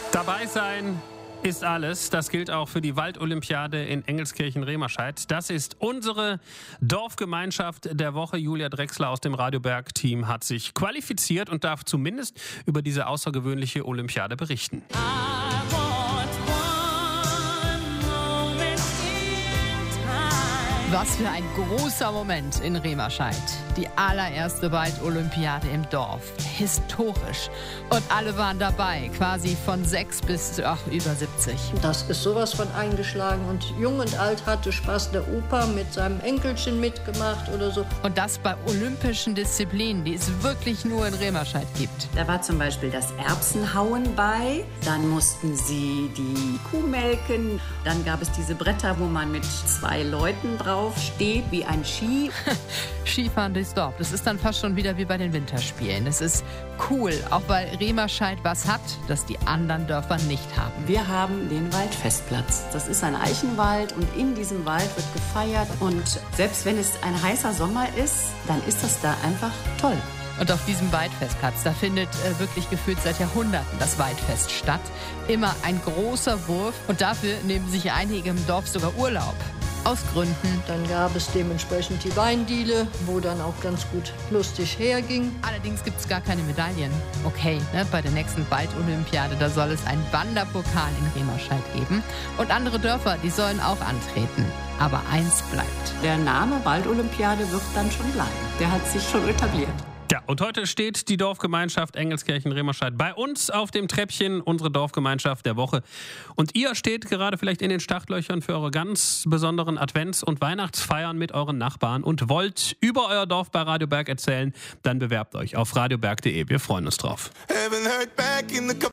Dabei sein ist alles. Das gilt auch für die Waldolympiade in Engelskirchen-Remerscheid. Das ist unsere Dorfgemeinschaft der Woche. Julia Drechsler aus dem Radioberg-Team hat sich qualifiziert und darf zumindest über diese außergewöhnliche Olympiade berichten. Was für ein großer Moment in Remerscheid. Die allererste Waldolympiade im Dorf. Historisch. Und alle waren dabei, quasi von 6 bis über 70. Das ist sowas von eingeschlagen und Jung und Alt hatte Spaß. Der Opa mit seinem Enkelchen mitgemacht oder so. Und das bei olympischen Disziplinen, die es wirklich nur in Remerscheid gibt. Da war zum Beispiel das Erbsenhauen bei. Dann mussten sie die Kuh melken. Dann gab es diese Bretter, wo man mit 2 Leuten drauf steht, wie ein Ski. Skifahren durchs Dorf, das ist dann fast schon wieder wie bei den Winterspielen. Es ist cool, auch weil Remerscheid was hat, das die anderen Dörfer nicht haben. Wir haben den Waldfestplatz. Das ist ein Eichenwald und in diesem Wald wird gefeiert. Und selbst wenn es ein heißer Sommer ist, dann ist das da einfach toll. Und auf diesem Waldfestplatz, da findet wirklich gefühlt seit Jahrhunderten das Waldfest statt. Immer ein großer Wurf und dafür nehmen sich einige im Dorf sogar Urlaub. Aus Gründen. Dann gab es dementsprechend die Weindiele, wo dann auch ganz gut lustig herging. Allerdings gibt es gar keine Medaillen. Okay, bei der nächsten Waldolympiade, da soll es einen Wanderpokal in Remerscheid geben. Und andere Dörfer, die sollen auch antreten. Aber eins bleibt. Der Name Waldolympiade wird dann schon bleiben. Der hat sich schon etabliert. Ja, und heute steht die Dorfgemeinschaft Engelskirchen-Remerscheid bei uns auf dem Treppchen, unsere Dorfgemeinschaft der Woche. Und ihr steht gerade vielleicht in den Startlöchern für eure ganz besonderen Advents- und Weihnachtsfeiern mit euren Nachbarn und wollt über euer Dorf bei Radio Berg erzählen, dann bewerbt euch auf radioberg.de. Wir freuen uns drauf.